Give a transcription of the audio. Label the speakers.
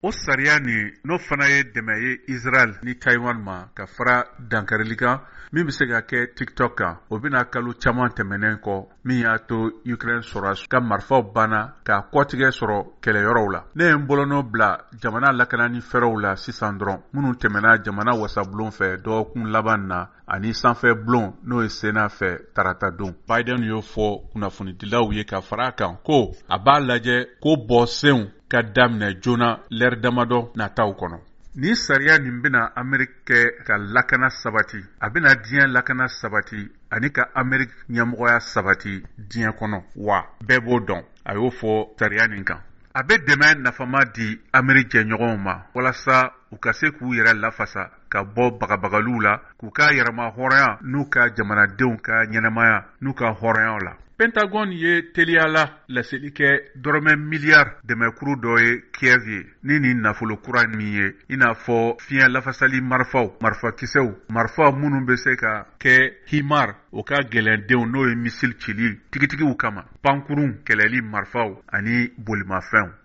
Speaker 1: O sariya ni n'o fana ye dɛmɛ ye Israel ni Taiwan ma ka fara dankarili kan min bɛ se ka kɛ TikTok kan. O bɛna kalo caman tɛmɛnen kɔ min y'a to Ukraine sɔrɔ ka marifaw banna ka kɔtigɛ sɔrɔ kɛlɛyɔrɔw la. Ne ye n bolonɔ bila jamana lakanani fɛrɛw la sisan dɔrɔn minnu tɛmɛna jamana wasabulon fɛ dɔgɔkun laban na ani sanfɛ bulon n'o ye Sena fɛ tarata don. Biden y'o fɔ kunnafonidilaw ye ka fara kan ko a b'a lajɛ ko bɔsenw ka daminɛ joona l'ère damadɔ nataw kɔnɔ. Ni sariya nin bɛna Amerikɛ ka lakana sabati, a bɛna diɲɛ lakana sabati ani ka Ameriki ɲɛmɔgɔya sabati diɲɛ kɔnɔ wa bɛɛ b'o dɔn. A y'o fɔ sariya nin kan. A bɛ dɛmɛ nafama di Ameriki jɛɲɔgɔnw ma walasa u ka se k'u yɛrɛ lafasa ka bɔ bagabagaliw la, k'u ka yɛrɛma hɔrɔnya n'u ka jamanadenw ka ɲɛnɛmaya n'u ka hɔrɔnyaw la. Pentagon ye teliyala laseli kɛ dɔrɔmɛ miliyari dɛmɛkuru dɔ ye Kiev ye ni nin nafolo kura min ye i n'a fɔ fiɲɛ lafasali marifaw, marifakisɛw, marifa minnu bɛ se ka kɛ HIMARS o ka gɛlɛndenw n'o ye misili cili tigitigiw kama, pankurun kɛlɛli marifaw ani bolimafɛnw.